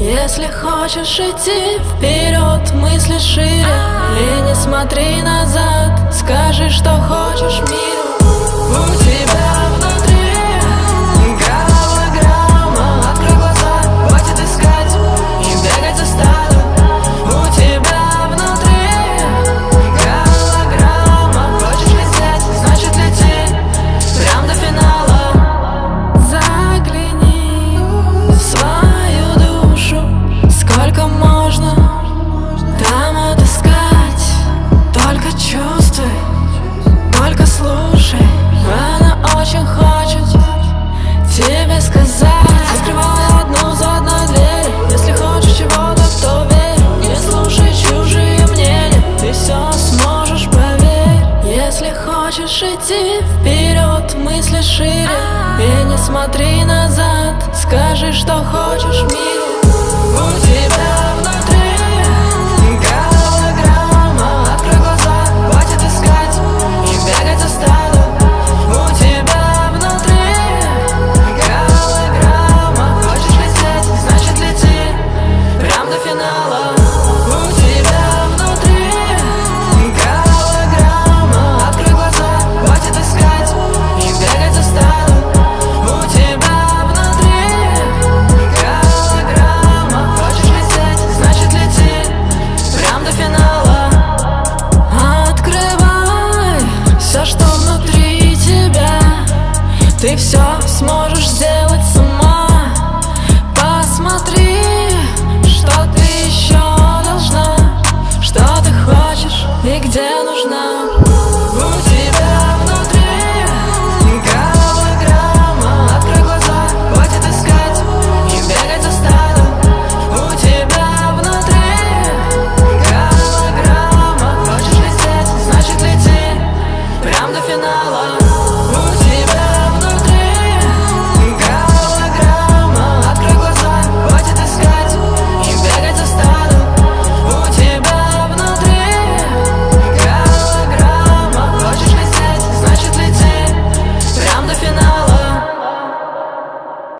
Если хочешь идти вперед, мысли шире. И не смотри назад, скажи, что хочешь миру. У тебя внутри голограмма. Открой глаза, хватит искать и бегать за стадом. У тебя внутри голограмма. Хочешь лететь, значит лети прям до финала. Загляни в свою душу, сколько можно там отыскать. Только чувствуй, только слушай. Она очень хочет тебе сказать. Открывай одну за одной дверь. Если хочешь чего-то, то верь. Не слушай чужие мнения, ты все сможешь, поверь. Если хочешь идти вперед, мысли шире. И не смотри назад, скажи, что хочешь миру. У тебя внутри голограмма. Открой глаза, хватит искать и бегать за стадом. У тебя внутри голограмма. Хочешь лететь, значит лети прям до финала. У тебя внутри голограмма. Открой глаза, хватит искать и бегать за стадом. У тебя внутри голограмма. Хочешь лететь, значит лети прям до финала. Открывай все, что внутри тебя. Ты все сможешь сделать.